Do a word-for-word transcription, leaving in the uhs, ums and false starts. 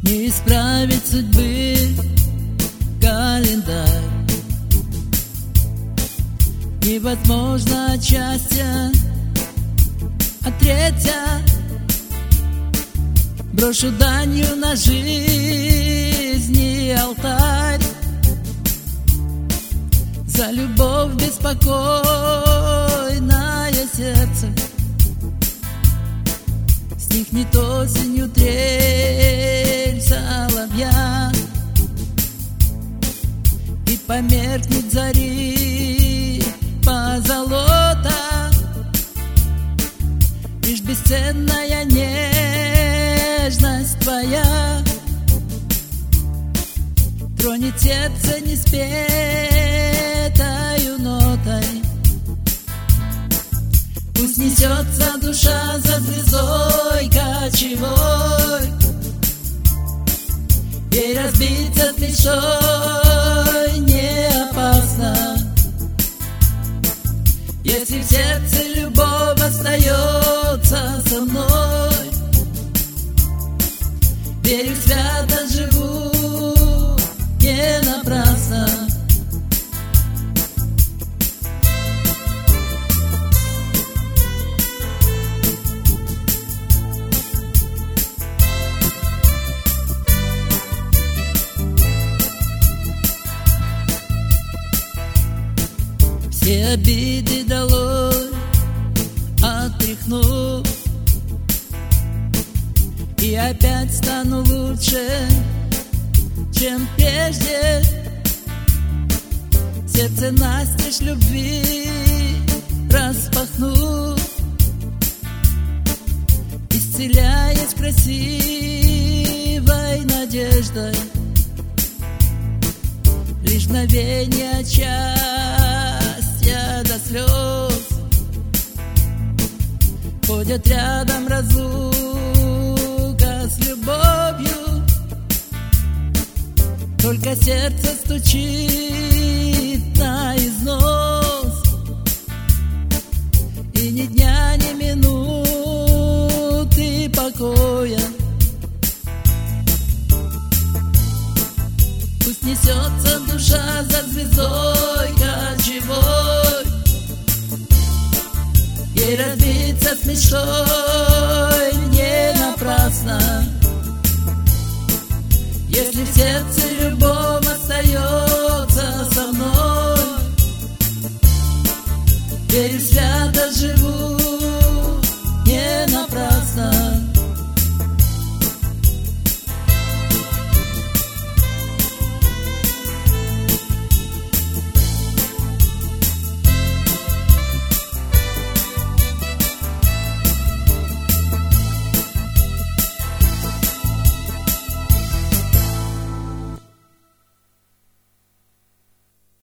Не исправить судьбы календарь. Невозможно от счастья отречься. Брошу данью на жизни алтарь. За любовь беспокойное сердце. Стихнет осенью трель соловья, и померкнет зари позолота. Лишь бесценная нежность твоя тронет сердце неспетою нотой. Пусть несется душа за звездой кочевой, ей разбиться с мечтой не опасно. Если в сердце любовь остается со мной, верю, свято живу не напрасно. Все обиды долой отряхну, и опять стану лучше, чем прежде. Сердце настежь любви распахну, исцеляясь красивой надеждой. Лишь мгновение счастья до слез, ходят рядом разлука с любовью. Только сердце стучит на износ, и ни дня, ни минуты покоя. Пусть несется душа за звездой кочевой, ей разбиться с мечтой не напрасно. Если в сердце любовь остается